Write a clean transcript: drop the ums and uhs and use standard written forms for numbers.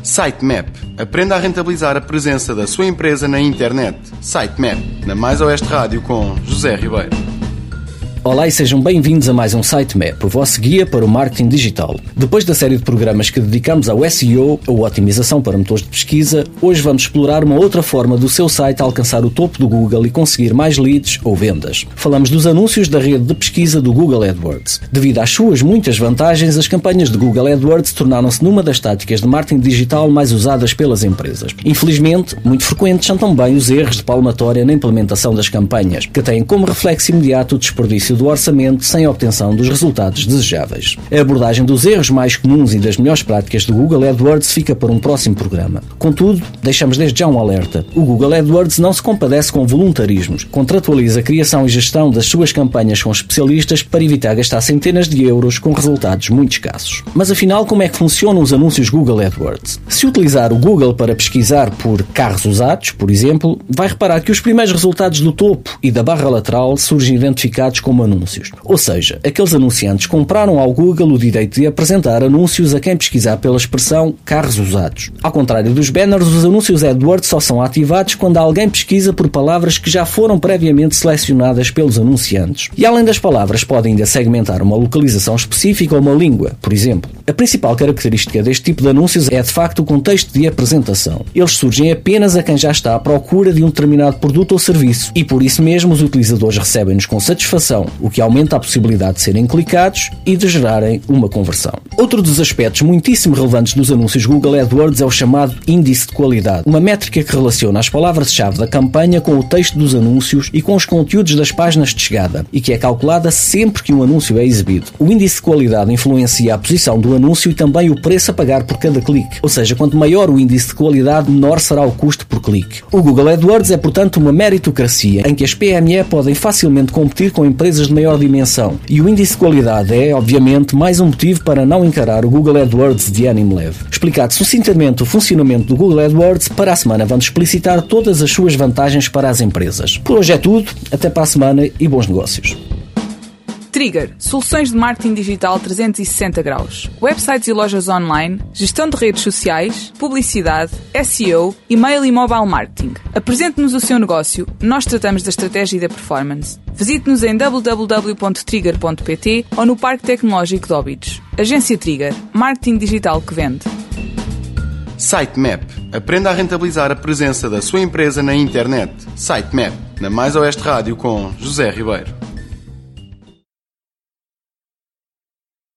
Sitemap. Aprenda a rentabilizar a presença da sua empresa na internet. Sitemap, na Mais Oeste Rádio com José Ribeiro. Olá e sejam bem-vindos a mais um Sitemap, o vosso guia para o marketing digital. Depois da série de programas que dedicamos ao SEO, ou otimização para motores de pesquisa, hoje vamos explorar uma outra forma do seu site alcançar o topo do Google e conseguir mais leads ou vendas. Falamos dos anúncios da rede de pesquisa do Google AdWords. Devido às suas muitas vantagens, as campanhas de Google AdWords tornaram-se numa das táticas de marketing digital mais usadas pelas empresas. Infelizmente, muito frequentes são também os erros de palmatória na implementação das campanhas, que têm como reflexo imediato o desperdício do orçamento sem obtenção dos resultados desejáveis. A abordagem dos erros mais comuns e das melhores práticas do Google AdWords fica para um próximo programa. Contudo, deixamos desde já um alerta. O Google AdWords não se compadece com voluntarismos. Contratualiza a criação e gestão das suas campanhas com especialistas para evitar gastar centenas de euros com resultados muito escassos. Mas afinal, como é que funcionam os anúncios Google AdWords? Se utilizar o Google para pesquisar por carros usados, por exemplo, vai reparar que os primeiros resultados do topo e da barra lateral surgem identificados como anúncios. Ou seja, aqueles anunciantes compraram ao Google o direito de apresentar anúncios a quem pesquisar pela expressão carros usados. Ao contrário dos banners, os anúncios AdWords só são ativados quando alguém pesquisa por palavras que já foram previamente selecionadas pelos anunciantes. E além das palavras, podem ainda segmentar uma localização específica ou uma língua, por exemplo. A principal característica deste tipo de anúncios é de facto o contexto de apresentação. Eles surgem apenas a quem já está à procura de um determinado produto ou serviço e por isso mesmo os utilizadores recebem-nos com satisfação, o que aumenta a possibilidade de serem clicados e de gerarem uma conversão. Outro dos aspectos muitíssimo relevantes dos anúncios Google AdWords é o chamado índice de qualidade, uma métrica que relaciona as palavras-chave da campanha com o texto dos anúncios e com os conteúdos das páginas de chegada e que é calculada sempre que um anúncio é exibido. O índice de qualidade influencia a posição do anúncio e também o preço a pagar por cada clique, ou seja, quanto maior o índice de qualidade, menor será o custo por clique. O Google AdWords é, portanto, uma meritocracia em que as PME podem facilmente competir com empresas de maior dimensão e o índice de qualidade é, obviamente, mais um motivo para não encarar o Google AdWords de ânimo leve. Explicado sucintamente o funcionamento do Google AdWords, para a semana vamos explicitar todas as suas vantagens para as empresas. Por hoje é tudo, até para a semana e bons negócios. Trigger, soluções de marketing digital 360 graus. Websites e lojas online, gestão de redes sociais, publicidade, SEO, e-mail e mobile marketing. Apresente-nos o seu negócio, nós tratamos da estratégia e da performance. Visite-nos em www.trigger.pt ou no Parque Tecnológico de Óbidos. Agência Trigger, marketing digital que vende. Sitemap. Aprenda a rentabilizar a presença da sua empresa na internet. Sitemap, na Mais Oeste Rádio com José Ribeiro.